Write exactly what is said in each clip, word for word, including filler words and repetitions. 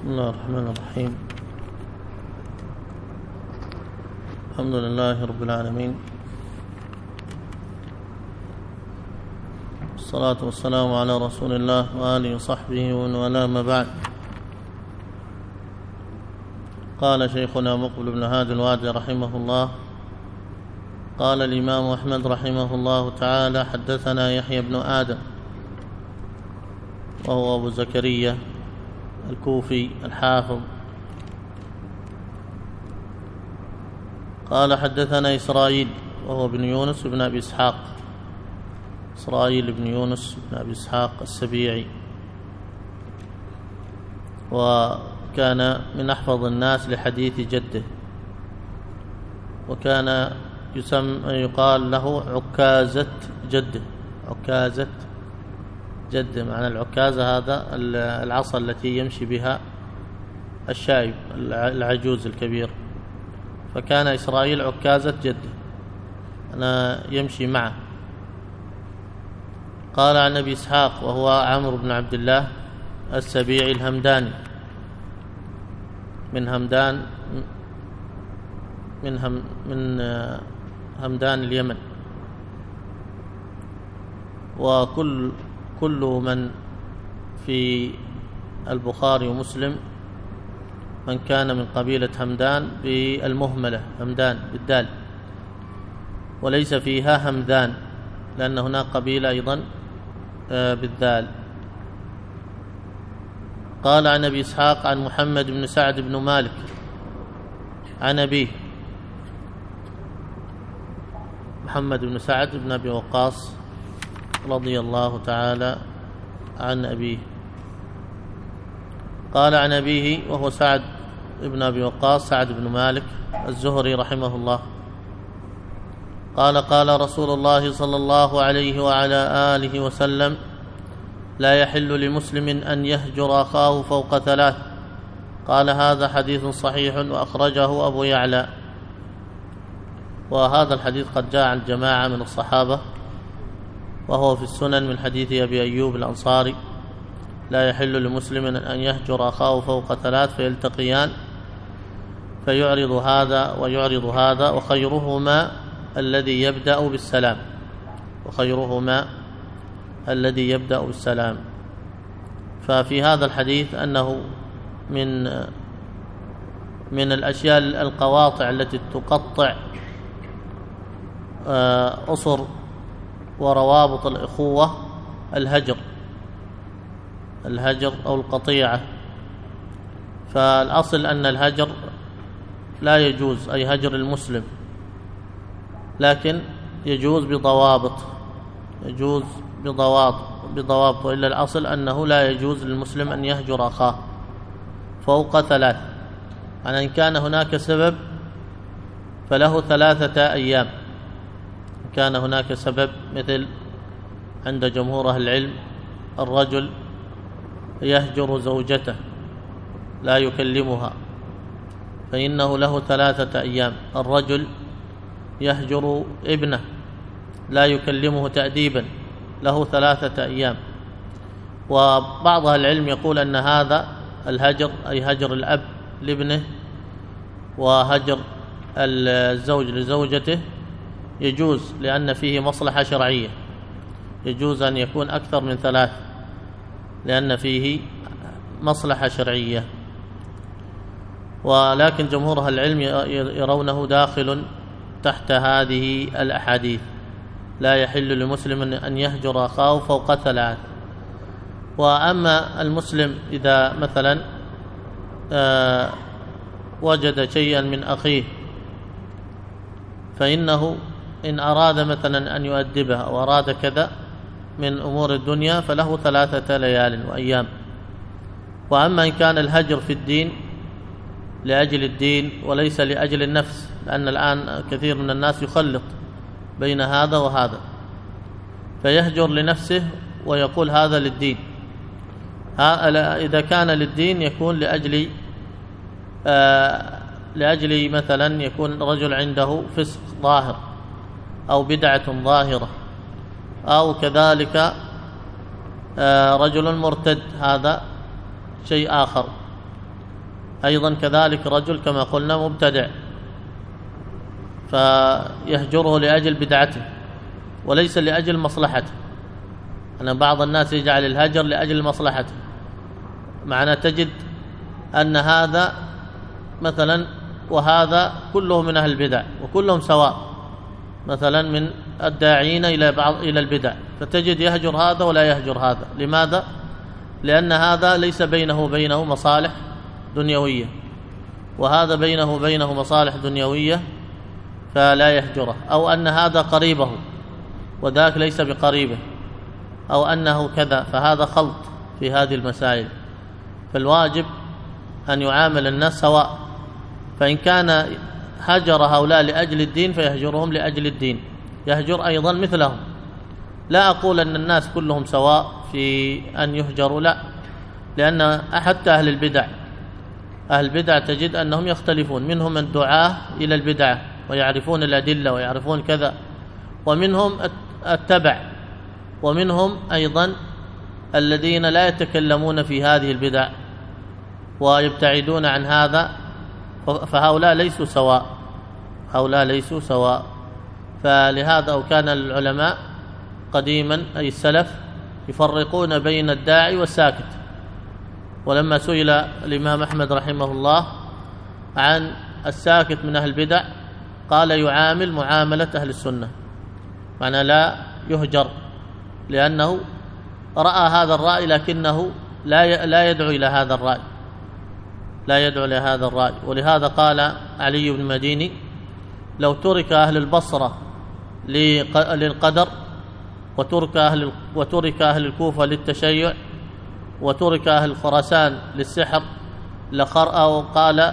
بسم الله الرحمن الرحيم. الحمد لله رب العالمين، والصلاة والسلام على رسول الله وآله وصحبه ومن والاه، ما بعد. قال شيخنا مقبل بن هادي الوادي رحمه الله: قال الإمام أحمد رحمه الله تعالى: حدثنا يحيى بن آدم وهو أبو زكريا الكوفي الحافظ، قال حدثنا إسرائيل وهو بن يونس بن أبي إسحاق، إسرائيل بن يونس بن أبي إسحاق السبيعي، وكان من أحفظ الناس لحديث جده، وكان يسمى يقال له عكازة جده، عكازة جده، معنى العكازة هذا العصا التي يمشي بها الشايب العجوز الكبير، فكان إسرائيل عكازة جده، أنا يمشي معه. قال عن أبي إسحاق وهو عمرو بن عبد الله السبيعي الهمداني من همدان من هم من همدان اليمن، وكل كل من في البخاري ومسلم من كان من قبيلة همدان بالمهملة، همدان بالدال، وليس فيها همدان، لأن هناك قبيلة أيضا بالذال. قال عن أبي إسحاق عن محمد بن سعد بن مالك عن أبيه، محمد بن سعد بن أبي وقاص رضي الله تعالى عن أبيه. قال عن أبيه وهو سعد بن أبي وقاص سعد بن مالك الزهري رحمه الله، قال قال رسول الله صلى الله عليه وعلى آله وسلم: لا يحل لمسلم أن يهجر أخاه فوق ثلاث. قال هذا حديث صحيح وأخرجه أبو يعلى. وهذا الحديث قد جاء عن جماعة من الصحابة، وهو في السنن من حديث أبي أيوب الأنصاري: لا يحل لمسلم أن يهجر أخاه فوق ثلاث فيلتقيان فيعرض هذا ويعرض هذا، وخيرهما الذي يبدأ بالسلام، وخيرهما الذي يبدأ بالسلام. ففي هذا الحديث أنه من من الأشياء القواطع التي تقطع أصر وروابط الإخوة الهجر، الهجر أو القطيعة. فالأصل أن الهجر لا يجوز، أي هجر المسلم، لكن يجوز بضوابط، يجوز بضوابط بضوابط وإلا الأصل أنه لا يجوز للمسلم أن يهجر أخاه فوق ثلاث. يعني إن كان هناك سبب فله ثلاثة أيام، إن كان هناك سبب، مثل عند جمهور أهل العلم الرجل يهجر زوجته لا يكلمها فإنه له ثلاثة أيام. الرجل يهجر ابنه لا يكلمه تأديبا له ثلاثة أيام. وبعض أهل العلم يقول أن هذا الهجر أي هجر الأب لابنه وهجر الزوج لزوجته يجوز، لأن فيه مصلحة شرعية، يجوز أن يكون أكثر من ثلاث لأن فيه مصلحة شرعية. ولكن جمهور أهل العلم يرونه داخل تحت هذه الأحاديث: لا يحل لمسلم أن يهجر أخاه فوق ثلاث. وأما المسلم إذا مثلا وجد شيئا من أخيه فإنه إن أراد مثلا أن يؤدبه أو أراد كذا من أمور الدنيا فله ثلاثة ليال وأيام. وأما إن كان الهجر في الدين لأجل الدين وليس لأجل النفس، لأن الآن كثير من الناس يخلط بين هذا وهذا، فيهجر لنفسه ويقول هذا للدين. إذا كان للدين يكون لأجل آه لأجل مثلا يكون رجل عنده فسق ظاهر أو بدعة ظاهرة، أو كذلك رجل مرتد، هذا شيء آخر. أيضا كذلك رجل كما قلنا مبتدع فيهجره لأجل بدعته وليس لأجل مصلحته. أن بعض الناس يجعل الهجر لأجل مصلحته، معنى تجد أن هذا مثلا وهذا كلهم من أهل البدع وكلهم سواء، مثلا من الداعين إلى بعض إلى البدع، فتجد يهجر هذا ولا يهجر هذا. لماذا؟ لأن هذا ليس بينه وبينه مصالح دنيوية، وهذا بينه وبينه مصالح دنيوية فلا يهجره، أو أن هذا قريبه وذاك ليس بقريبه، أو أنه كذا، فهذا خلط في هذه المسائل. فالواجب أن يعامل الناس سواء، فإن كان هجر هؤلاء لأجل الدين فيهجرهم لأجل الدين، يهجر أيضا مثلهم. لا أقول أن الناس كلهم سواء في أن يهجروا، لا، لأن حتى أهل البدع أهل البدع تجد أنهم يختلفون، منهم الدعاة إلى البدعة ويعرفون الأدلة ويعرفون كذا، ومنهم التبع، ومنهم أيضا الذين لا يتكلمون في هذه البدع ويبتعدون عن هذا، فهؤلاء ليسوا سواء، هؤلاء ليسوا سواء. فلهذا وكان العلماء قديما أي السلف يفرقون بين الداعي والساكت. ولما سئل الإمام أحمد رحمه الله عن الساكت من أهل البدع قال يعامل معاملة أهل السنة، معنى لا يهجر، لأنه رأى هذا الرأي لكنه لا لا يدعو إلى هذا الرأي، لا يدعو إلى هذا الرأي. ولهذا قال علي بن المديني لو ترك أهل البصرة للقدر، وترك أهل وترك أهل الكوفة للتشيع، وترك أهل خراسان للسحر لخر أو قال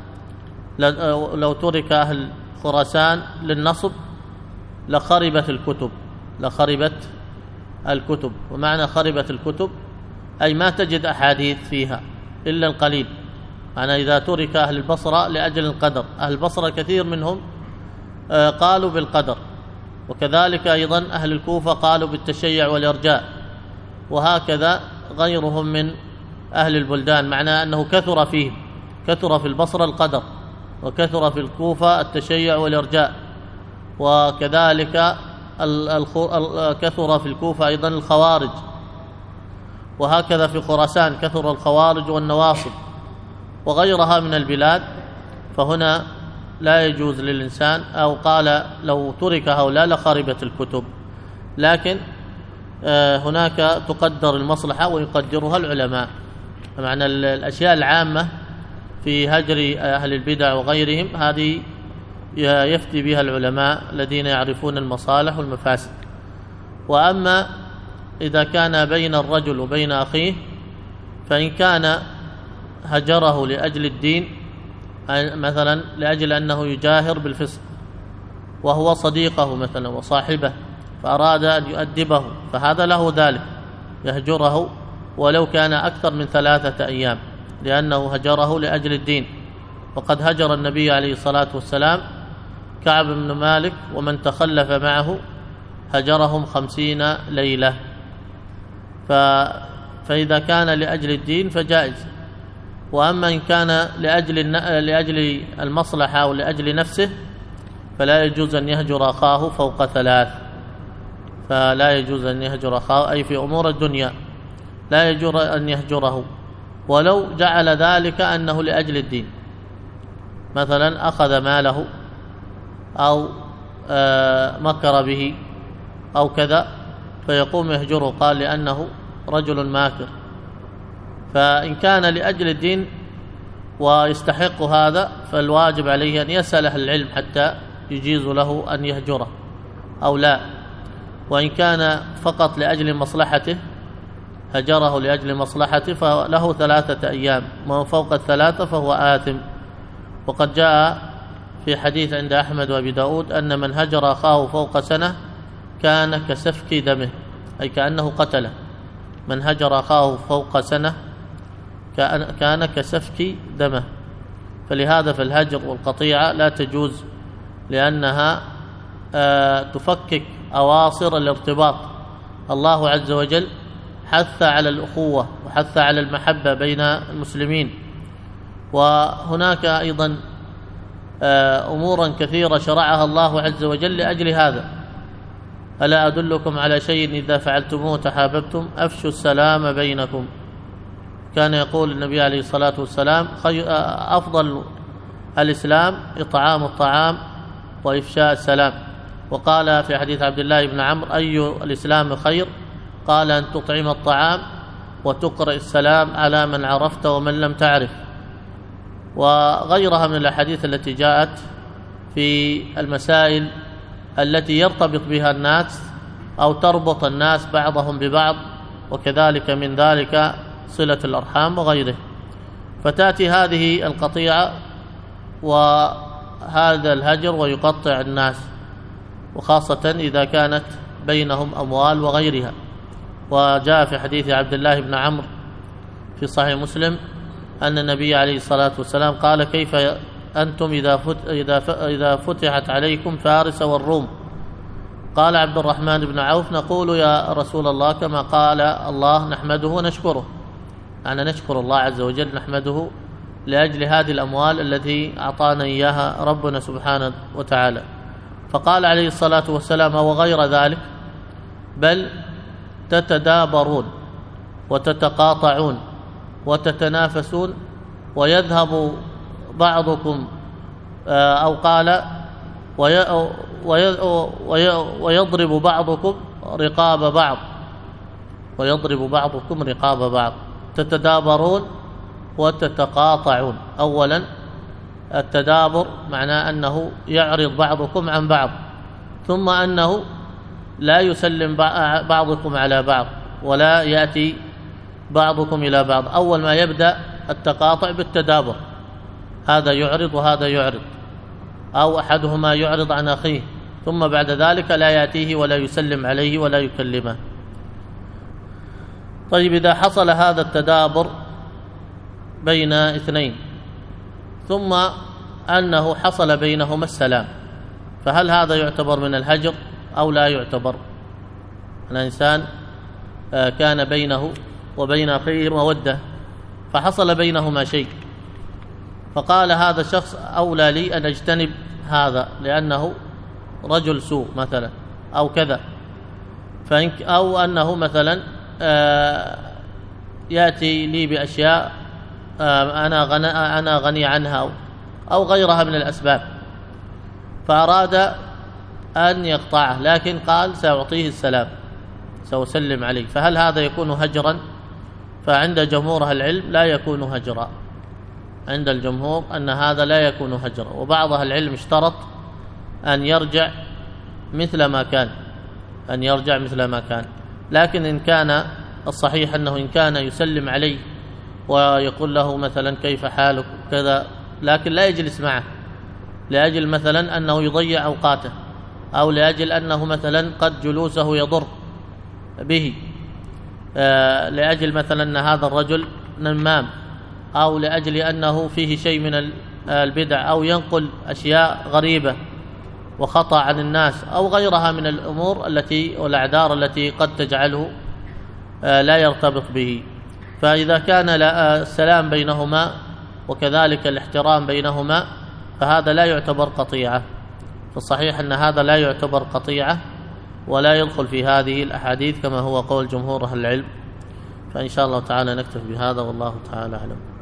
لو ترك أهل خراسان للنصب لخربت الكتب، لخربت الكتب. ومعنى خربت الكتب أي ما تجد أحاديث فيها إلا القليل. معنى إذا ترك أهل البصرة لأجل القدر، أهل البصرة كثير منهم قالوا بالقدر، وكذلك أيضا أهل الكوفة قالوا بالتشيع والإرجاء، وهكذا غيرهم من أهل البلدان، معنى أنه كثر فيهم، كثر في البصرة القدر، وكثر في الكوفة التشيع والإرجاء، وكذلك كثر في الكوفة أيضا الخوارج، وهكذا في خراسان كثر الخوارج والنواصب وغيرها من البلاد. فهنا لا يجوز للإنسان، أو قال لو ترك هؤلاء لخربت الكتب، لكن هناك تقدر المصلحة ويقدرها العلماء. معنى الأشياء العامة في هجر أهل البدع وغيرهم هذه يفتي بها العلماء الذين يعرفون المصالح والمفاسد. وأما إذا كان بين الرجل وبين أخيه، فإن كان هجره لأجل الدين، مثلا لأجل أنه يجاهر بالفسق وهو صديقه مثلا وصاحبه، فأراد أن يؤدبه، فهذا له ذلك، يهجره ولو كان أكثر من ثلاثة أيام، لأنه هجره لأجل الدين. وقد هجر النبي عليه الصلاة والسلام كعب بن مالك ومن تخلف معه هجرهم خمسين ليلة. فإذا كان لأجل الدين فجائز. وأما إن كان لأجل لأجل المصلحة أو لأجل نفسه فلا يجوز أن يهجر أخاه فوق ثلاث، فلا يجوز أن يهجر أخاه أي في أمور الدنيا لا يجوز أن يهجره، ولو جعل ذلك أنه لأجل الدين، مثلا أخذ ماله أو مكر به أو كذا، فيقوم يهجره، قال لأنه رجل ماكر. فإن كان لأجل الدين ويستحق هذا فالواجب عليه أن يسأل أهل العلم حتى يجيز له أن يهجره أو لا. وإن كان فقط لأجل مصلحته هجره لأجل مصلحته فله ثلاثة أيام، ومن فوق الثلاثة فهو آثم. وقد جاء في حديث عند أحمد وأبي داود أن من هجر أخاه فوق سنة كان كسفك دمه، أي كأنه قتله. من هجر أخاه فوق سنة كان كسفك دمه. فلهذا فالهجر والقطيعة لا تجوز، لأنها تفكك أواصر الارتباط. الله عز وجل حث على الأخوة وحث على المحبة بين المسلمين، وهناك أيضا أمورا كثيرة شرعها الله عز وجل لأجل هذا. ألا أدلكم على شيء إذا فعلتموه تحاببتم أفشوا السلام بينكم. كان يقول النبي عليه الصلاة والسلام أفضل الإسلام إطعام الطعام وإفشاء السلام. وقال في حديث عبد الله بن عمرو أي الإسلام خير؟ قال أن تطعم الطعام وتقرأ السلام على من عرفت ومن لم تعرف. وغيرها من الأحاديث التي جاءت في المسائل التي يرتبط بها الناس أو تربط الناس بعضهم ببعض، وكذلك من ذلك صلة الأرحام وغيره. فتأتي هذه القطيعة وهذا الهجر ويقطع الناس، وخاصة إذا كانت بينهم أموال وغيرها. وجاء في حديث عبد الله بن عمرو في صحيح مسلم أن النبي عليه الصلاة والسلام قال كيف أنتم إذا فتحت عليكم فارس والروم؟ قال عبد الرحمن بن عوف نقول يا رسول الله كما قال الله نحمده ونشكره، أنا نشكر الله عز وجل نحمده لأجل هذه الأموال التي أعطانا إياها ربنا سبحانه وتعالى. فقال عليه الصلاة والسلام وغير ذلك بل تتدابرون وتتقاطعون وتتنافسون ويذهب بعضكم أو قال ويضرب بعضكم رقاب بعض ويضرب بعضكم رقاب بعض. تتدابرون وتتقاطعون. أولا التدابر معناه أنه يعرض بعضكم عن بعض، ثم أنه لا يسلم بعضكم على بعض ولا يأتي بعضكم إلى بعض. أول ما يبدأ التقاطع بالتدابر، هذا يعرض وهذا يعرض، أو أحدهما يعرض عن أخيه، ثم بعد ذلك لا يأتيه ولا يسلم عليه ولا يكلمه. طيب إذا حصل هذا التدابر بين اثنين ثم أنه حصل بينهما السلام، فهل هذا يعتبر من الهجر أو لا يعتبر؟ الإنسان كان بينه وبين أخيه مودة فحصل بينهما شيء، فقال هذا الشخص أولى لي أن أجتنب هذا لأنه رجل سوء مثلا أو كذا، أو أنه مثلا يأتي لي بأشياء أنا غني, أنا غني عنها أو غيرها من الأسباب، فأراد أن يقطعه لكن قال سأعطيه السلام سأسلم عليه، فهل هذا يكون هجرا؟ فعند جمهور أهل العلم لا يكون هجرا، عند الجمهور أن هذا لا يكون هجرا. وبعض أهل العلم اشترط أن يرجع مثل ما كان أن يرجع مثل ما كان لكن إن كان الصحيح أنه إن كان يسلم عليه ويقول له مثلا كيف حالك كذا، لكن لا يجلس معه لأجل مثلا أنه يضيع أوقاته، أو لأجل أنه مثلا قد جلوسه يضر به، لأجل مثلا أن هذا الرجل نمام، أو لأجل أنه فيه شيء من البدع أو ينقل أشياء غريبة وخطأ عن الناس أو غيرها من الأمور التي والأعذار التي قد تجعله لا يرتبط به. فإذا كان السلام بينهما وكذلك الاحترام بينهما فهذا لا يعتبر قطيعة. فالصحيح أن هذا لا يعتبر قطيعة ولا يدخل في هذه الأحاديث كما هو قول جمهور أهل العلم. فإن شاء الله تعالى نكتفي بهذا والله تعالى أعلم.